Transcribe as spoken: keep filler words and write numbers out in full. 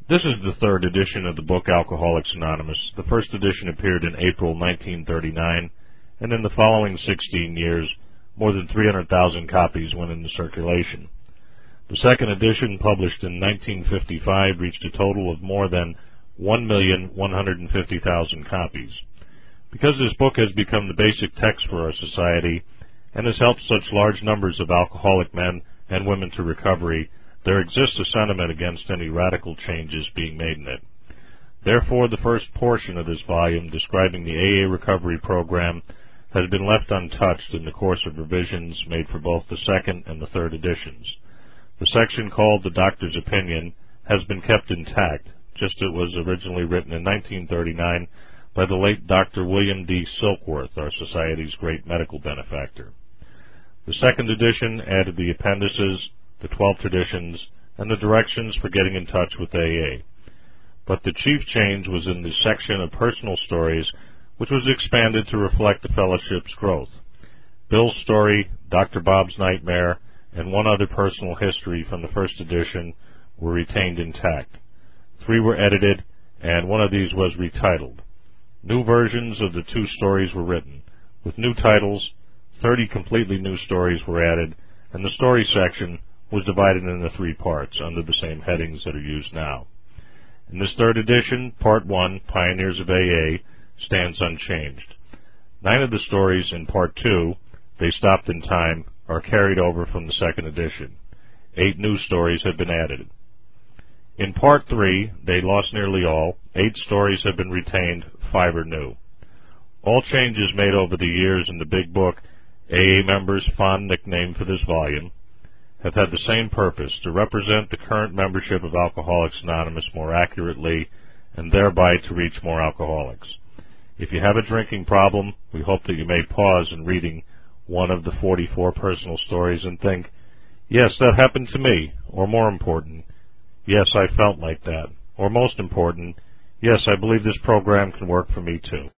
This is the third edition of the book Alcoholics Anonymous. The first edition appeared in April nineteen thirty-nine, and in the following sixteen years, more than three hundred thousand copies went into circulation. The second edition, published in nineteen fifty-five, reached a total of more than one million one hundred fifty thousand copies. Because this book has become the basic text for our society and has helped such large numbers of alcoholic men and women to recovery, there exists a sentiment against any radical changes being made in it. Therefore, the first portion of this volume, describing the A A recovery program, has been left untouched in the course of revisions made for both the second and the third editions. The section called The Doctor's Opinion has been kept intact, just as it was originally written in nineteen thirty-nine by the late Doctor William D. Silkworth, our society's great medical benefactor. The second edition added the appendices, the twelve traditions, and the directions for getting in touch with A A. But the chief change was in the section of personal stories, which was expanded to reflect the fellowship's growth. Bill's story, Doctor Bob's nightmare, and one other personal history from the first edition were retained intact. Three were edited, and one of these was retitled. New versions of the two stories were written. With new titles, thirty completely new stories were added, and the story section was divided into three parts under the same headings that are used now. In this third edition, Part one, Pioneers of A A, stands unchanged. Nine of the stories in Part two, They Stopped in Time, are carried over from the second edition. Eight new stories have been added. In Part three, They Lost Nearly All, eight stories have been retained, five are new. All changes made over the years in the Big Book, A A members' fond nickname for this volume, have had the same purpose, to represent the current membership of Alcoholics Anonymous more accurately and thereby to reach more alcoholics. If you have a drinking problem, we hope that you may pause in reading one of the forty-four personal stories and think, yes, that happened to me, or more important, yes, I felt like that, or most important, yes, I believe this program can work for me too.